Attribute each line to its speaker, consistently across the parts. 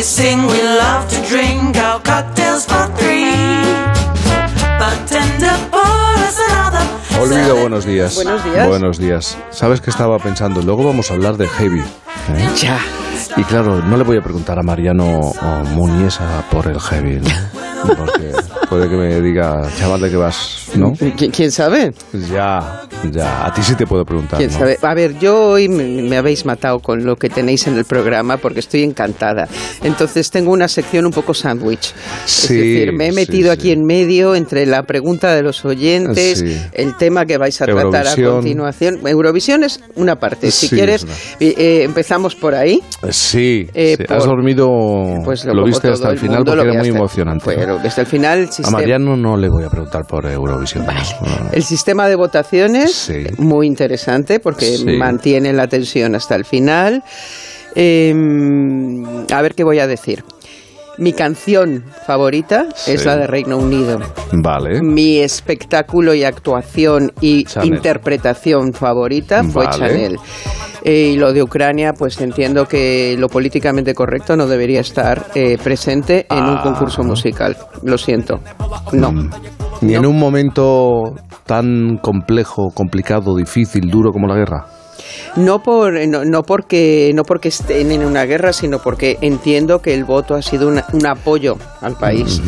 Speaker 1: sing, we love to drink our cocktails for three. Bartender, pour us another.
Speaker 2: Olvido, buenos días.
Speaker 3: Buenos días.
Speaker 2: Buenos días. ¿Sabes qué estaba pensando? Luego vamos a hablar de heavy.
Speaker 3: Ya.
Speaker 2: Y claro, no le voy a preguntar a Mariano Muniesa por el heavy, ¿no? Porque puede que me diga, chaval, ¿de qué vas? ¿No?
Speaker 3: ¿Quién sabe?
Speaker 2: Ya. A ti sí te puedo preguntar,
Speaker 3: ¿Quién
Speaker 2: ¿no?
Speaker 3: sabe? A ver, yo hoy me habéis matado con lo que tenéis en el programa porque estoy encantada. Entonces tengo una sección un poco sándwich.
Speaker 2: Sí,
Speaker 3: es decir, me he metido aquí en medio entre la pregunta de los oyentes,
Speaker 2: Sí.
Speaker 3: el tema que vais a tratar a continuación. Eurovisión es una parte. Si
Speaker 2: Sí,
Speaker 3: quieres, empezamos por ahí.
Speaker 2: Sí. ¿Has dormido?
Speaker 3: Pues
Speaker 2: lo viste hasta el final porque era muy emocionante.
Speaker 3: Pero hasta el final el sistema...
Speaker 2: A Mariano no le voy a preguntar por Eurovisión.
Speaker 3: Vale.
Speaker 2: No.
Speaker 3: El sistema de votaciones,
Speaker 2: Sí.
Speaker 3: muy interesante porque
Speaker 2: Sí.
Speaker 3: mantiene la tensión hasta el final. A ver qué voy a decir. Mi canción favorita es
Speaker 2: Sí.
Speaker 3: la de Reino Unido.
Speaker 2: Vale.
Speaker 3: Mi espectáculo y actuación y
Speaker 2: Chanel.
Speaker 3: interpretación favorita fue
Speaker 2: Vale.
Speaker 3: Chanel. Y lo de Ucrania, pues entiendo que lo políticamente correcto no debería estar presente en un concurso musical. Lo siento. No.
Speaker 2: Ni en
Speaker 3: No.
Speaker 2: un momento tan complejo, complicado, difícil, duro como la guerra.
Speaker 3: No porque estén en una guerra, sino porque entiendo que el voto ha sido un apoyo al país.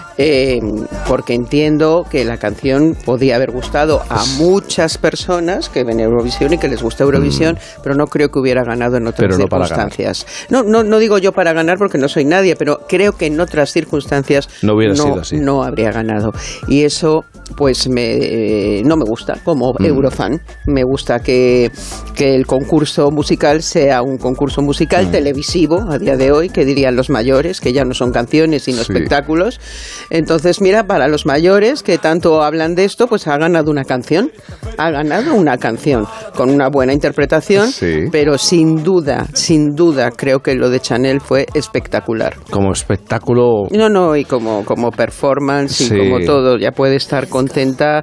Speaker 3: Porque entiendo que la canción podía haber gustado a muchas personas que ven Eurovisión y que les gusta Eurovisión, pero no creo que hubiera ganado en otras
Speaker 2: Pero no para
Speaker 3: circunstancias. No digo yo para ganar porque no soy nadie, pero creo que en otras circunstancias
Speaker 2: No hubiera sido así.
Speaker 3: no habría ganado. Y eso pues no me gusta como Eurofan. Me gusta que el concurso musical sea un concurso musical televisivo a día de hoy, que dirían los mayores, que ya no son canciones sino
Speaker 2: Sí.
Speaker 3: espectáculos. Entonces, mira, para los mayores que tanto hablan de esto, pues ha ganado una canción. Ha ganado una canción con una buena interpretación,
Speaker 2: Sí.
Speaker 3: pero sin duda, creo que lo de Chanel fue espectacular.
Speaker 2: Como espectáculo.
Speaker 3: No, y como performance y
Speaker 2: Sí.
Speaker 3: como todo, ya puede estar contenta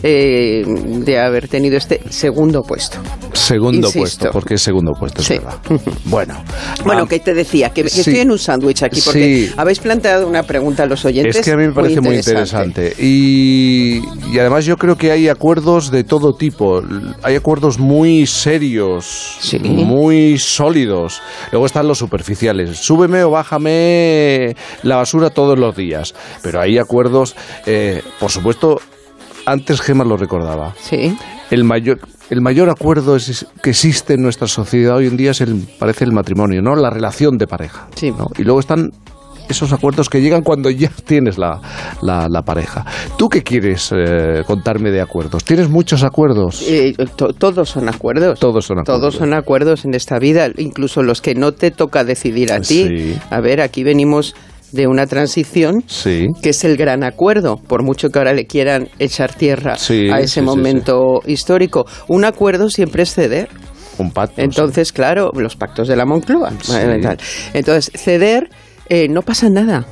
Speaker 3: de haber tenido este segundo puesto.
Speaker 2: Segundo
Speaker 3: Insisto.
Speaker 2: puesto, porque es segundo puesto, es
Speaker 3: Sí.
Speaker 2: verdad. Bueno,
Speaker 3: Que te decía, que
Speaker 2: sí.
Speaker 3: estoy en un sándwich aquí porque
Speaker 2: Sí.
Speaker 3: habéis planteado una pregunta a los oyentes.
Speaker 2: es que a mí me parece muy interesante. Y además yo creo que hay acuerdos de todo tipo. Hay acuerdos muy serios,
Speaker 3: Sí.
Speaker 2: muy sólidos. Luego están los superficiales. Súbeme o bájame la basura todos los días. Pero hay acuerdos, por supuesto, antes Gemma lo recordaba.
Speaker 3: Sí.
Speaker 2: El mayor acuerdo que existe en nuestra sociedad hoy en día parece el matrimonio, ¿no? La relación de pareja.
Speaker 3: Sí.
Speaker 2: ¿no? Y luego están esos acuerdos que llegan cuando ya tienes la pareja. ¿Tú qué quieres contarme de acuerdos? ¿Tienes muchos acuerdos?
Speaker 3: Todos son acuerdos.
Speaker 2: Todos son acuerdos.
Speaker 3: Todos son acuerdos en esta vida, incluso los que no te toca decidir a ti.
Speaker 2: Sí.
Speaker 3: A ver, aquí venimos de una transición
Speaker 2: Sí.
Speaker 3: que es el gran acuerdo, por mucho que ahora le quieran echar tierra
Speaker 2: Sí,
Speaker 3: a ese
Speaker 2: sí,
Speaker 3: momento histórico. Un acuerdo siempre es ceder.
Speaker 2: Un pacto.
Speaker 3: Entonces, claro, los pactos de la Moncloa.
Speaker 2: Sí.
Speaker 3: Entonces, ceder, no pasa nada.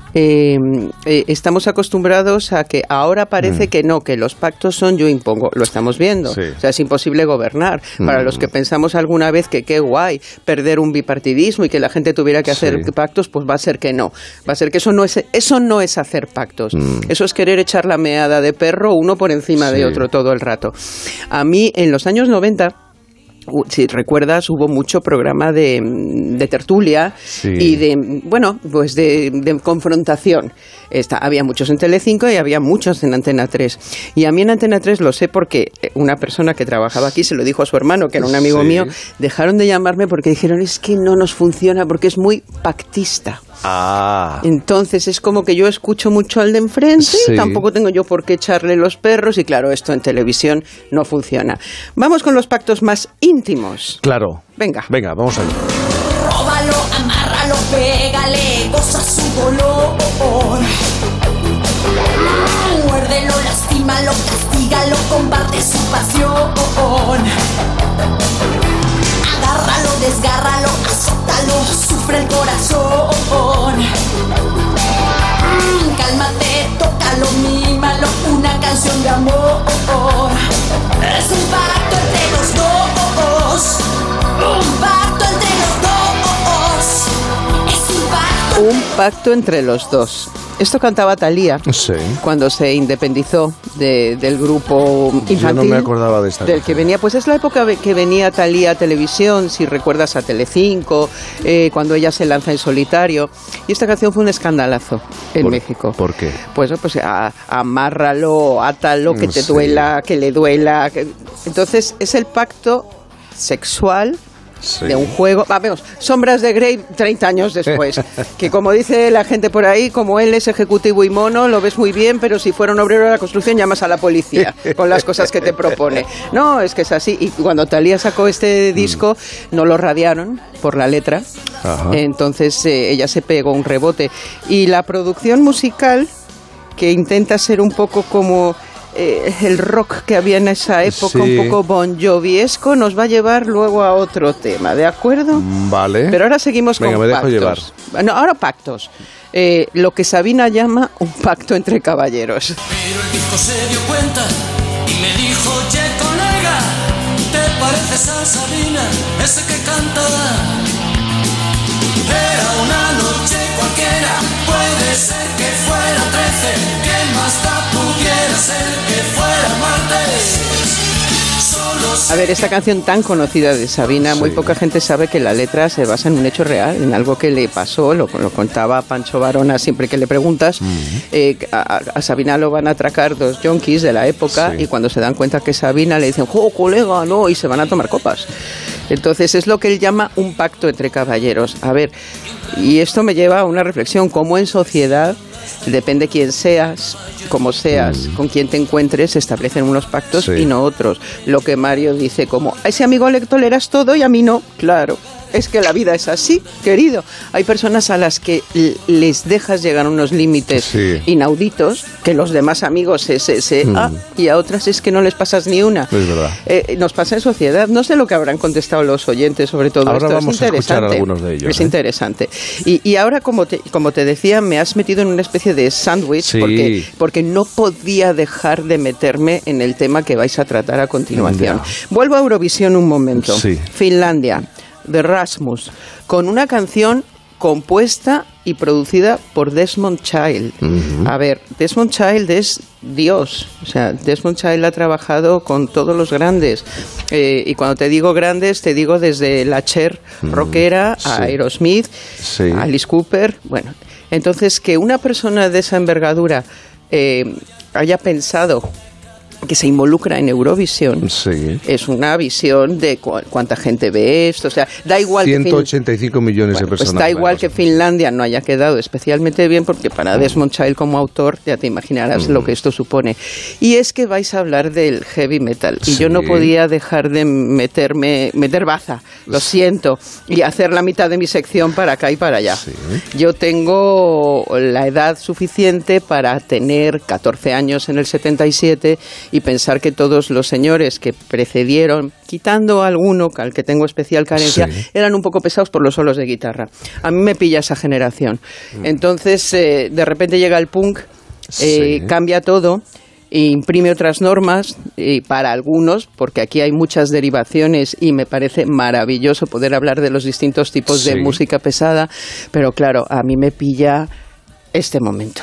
Speaker 3: Estamos acostumbrados a que ahora parece que no, que los pactos son yo impongo, lo estamos viendo.
Speaker 2: Sí.
Speaker 3: O sea, es imposible gobernar. Para los que pensamos alguna vez que qué guay perder un bipartidismo y que la gente tuviera que hacer
Speaker 2: Sí.
Speaker 3: pactos, pues va a ser que no. Va a ser que eso no es hacer pactos. Eso es querer echar la meada de perro uno por encima
Speaker 2: Sí.
Speaker 3: de otro todo el rato. A mí, en los años 90... Si recuerdas, hubo mucho programa de tertulia
Speaker 2: Sí.
Speaker 3: y de confrontación. Había muchos en Telecinco y había muchos en Antena 3. Y a mí en Antena 3 lo sé porque una persona que trabajaba aquí se lo dijo a su hermano, que era un amigo
Speaker 2: Sí.
Speaker 3: mío, dejaron de llamarme porque dijeron, es que no nos funciona porque es muy pactista.
Speaker 2: Ah.
Speaker 3: Entonces es como que yo escucho mucho al de enfrente,
Speaker 2: Sí.
Speaker 3: tampoco tengo yo por qué echarle los perros y claro, esto en televisión no funciona. Vamos con los pactos más íntimos.
Speaker 2: Claro.
Speaker 3: Venga.
Speaker 2: Venga, vamos allá.
Speaker 4: Róbalo, amárralo, pégale, goza su dolor. Muérdelo, lastímalo, castígalo, comparte su pasión. Agárralo, desgárralo, azótalo, sufre el corazón. Cálmate, tócalo, mímalo, una canción de amor. Es un pacto entre los dos. Un pacto entre los dos. Es un pacto
Speaker 3: un pacto entre los dos. Esto cantaba Thalía cuando se independizó del grupo infantil.
Speaker 2: Yo no me acordaba de esta
Speaker 3: del
Speaker 2: canción.
Speaker 3: que venía, pues es la época que venía Thalía a televisión, si recuerdas, a Telecinco, cuando ella se lanza en solitario. Y esta canción fue un escandalazo en México.
Speaker 2: ¿Por qué?
Speaker 3: Pues amárralo, átalo, que te duela, que le duela. Entonces es el pacto sexual de un juego. Vamos, Sombras de Grey 30 años después. Que como dice la gente por ahí, como él es ejecutivo y mono, lo ves muy bien, pero si fuera un obrero de la construcción llamas a la policía con las cosas que te propone. No, es que es así. Y cuando Thalía sacó este disco, no lo radiaron por la letra. Ajá. Entonces ella se pegó un rebote. Y la producción musical, que intenta ser un poco como el rock que había en esa época, un poco Bon Joviesco, nos va a llevar luego a otro tema, ¿de acuerdo?
Speaker 2: Vale.
Speaker 3: Pero ahora seguimos con
Speaker 2: me
Speaker 3: pactos.
Speaker 2: Dejo llevar.
Speaker 3: No, ahora pactos. Lo que Sabina llama un pacto entre caballeros.
Speaker 1: Pero el disco se dio cuenta y me dijo, oye colega, ¿te pareces a Sabina, ese que canta? Era una noche cualquiera, puede ser que fuera 13, que más da pudiera ser que fuera martes.
Speaker 3: A ver, esta canción tan conocida de Sabina, muy poca gente sabe que la letra se basa en un hecho real, en algo que le pasó, lo contaba Pancho Varona siempre que le preguntas. A Sabina lo van a atracar dos yonkis de la época y cuando se dan cuenta que es Sabina le dicen, ¡oh, colega, no! Y se van a tomar copas. Entonces es lo que él llama un pacto entre caballeros. A ver, y esto me lleva a una reflexión, cómo en sociedad, depende quién seas, cómo seas, con quién te encuentres, se establecen unos pactos y no otros. Lo que Mario dice como, a ese amigo le toleras todo y a mí no, claro. Es que la vida es así, querido. Hay personas a las que les dejas llegar a unos límites inauditos, que los demás amigos y a otras es que no les pasas ni una.
Speaker 2: Es verdad.
Speaker 3: Nos pasa en sociedad. No sé lo que habrán contestado los oyentes sobre todo
Speaker 2: ahora
Speaker 3: esto.
Speaker 2: Vamos
Speaker 3: es interesante.
Speaker 2: A escuchar algunos de ellos.
Speaker 3: Es interesante. Y ahora, como te decía, me has metido en una especie de sándwich porque no podía dejar de meterme en el tema que vais a tratar a continuación. Vuelvo a Eurovisión un momento. Finlandia, de Rasmus, con una canción compuesta y producida por Desmond Child. A ver, Desmond Child es Dios. O sea, Desmond Child ha trabajado con todos los grandes. Y cuando te digo grandes, te digo desde la Cher rockera a Aerosmith, a Alice Cooper. Bueno, entonces que una persona de esa envergadura haya pensado que se involucra en Eurovisión, es una visión de cuánta gente ve esto. O sea, da igual
Speaker 2: 185 millones de personas.
Speaker 3: Pues da igual que Finlandia no haya quedado especialmente bien, porque para Desmond Child como autor ya te imaginarás lo que esto supone. Y es que vais a hablar del heavy metal. Y yo no podía dejar de meter baza, lo siento, y hacer la mitad de mi sección para acá y para allá. Yo tengo la edad suficiente para tener 14 años en el 77 y pensar que todos los señores que precedieron, quitando alguno al que tengo especial carencia, eran un poco pesados por los solos de guitarra. A mí me pilla esa generación. Entonces, de repente llega el punk, cambia todo, imprime otras normas para algunos, porque aquí hay muchas derivaciones y me parece maravilloso poder hablar de los distintos tipos de música pesada, pero claro, a mí me pilla este momento.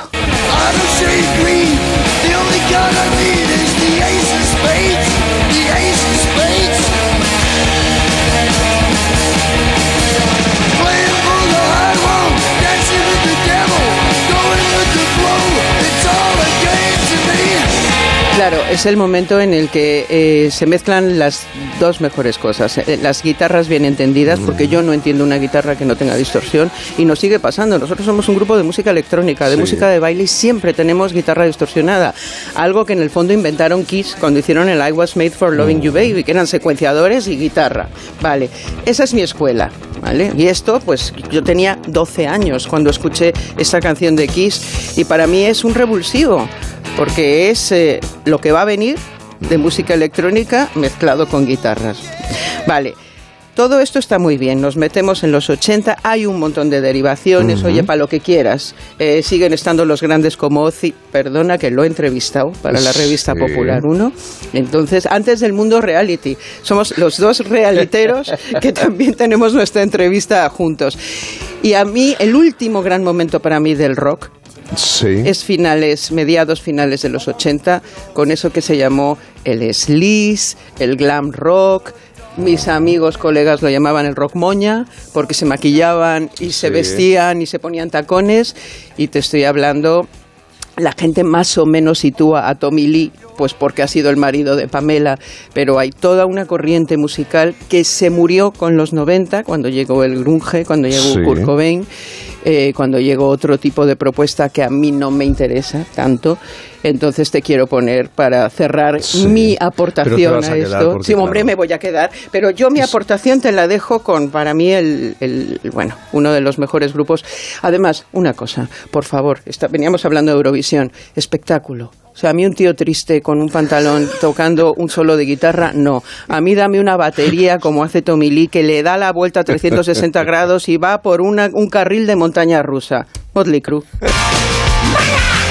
Speaker 3: Claro, es el momento en el que se mezclan las dos mejores cosas. Las guitarras bien entendidas, porque yo no entiendo una guitarra que no tenga distorsión, y nos sigue pasando. Nosotros somos un grupo de música electrónica, de música de baile, y siempre tenemos guitarra distorsionada. Algo que en el fondo inventaron Kiss cuando hicieron el I Was Made for Loving You Baby, que eran secuenciadores y guitarra. Vale, esa es mi escuela, ¿vale? Y esto, pues yo tenía 12 años cuando escuché esta canción de Kiss, y para mí es un revulsivo, porque es lo que va a venir de música electrónica mezclado con guitarras. Vale, todo esto está muy bien, nos metemos en los 80, hay un montón de derivaciones, oye, para lo que quieras. Siguen estando los grandes como Ozzy, perdona que lo he entrevistado para la revista Popular 1. Entonces, antes del mundo reality, somos los dos realiteros que también tenemos nuestra entrevista juntos. Y a mí, el último gran momento para mí del rock
Speaker 2: Sí.
Speaker 3: es mediados finales de los 80, con eso que se llamó el sleaze, el glam rock. Mis amigos, colegas lo llamaban el rock moña, porque se maquillaban y se vestían y se ponían tacones. Y te estoy hablando, la gente más o menos sitúa a Tommy Lee, pues porque ha sido el marido de Pamela, pero hay toda una corriente musical que se murió con los 90, cuando llegó el grunge, cuando llegó Kurt Cobain, cuando llegó otro tipo de propuesta que a mí no me interesa tanto. Entonces te quiero poner para cerrar mi aportación a esto. Sí, hombre, me voy a quedar, pero yo mi aportación te la dejo con, para mí, bueno, uno de los mejores grupos. Además, una cosa, por favor, veníamos hablando de Eurovisión, espectáculo. O sea, a mí un tío triste con un pantalón tocando un solo de guitarra, no. A mí dame una batería como hace Tommy Lee, que le da la vuelta a 360 grados y va por un carril de montaña rusa. Motley Crue.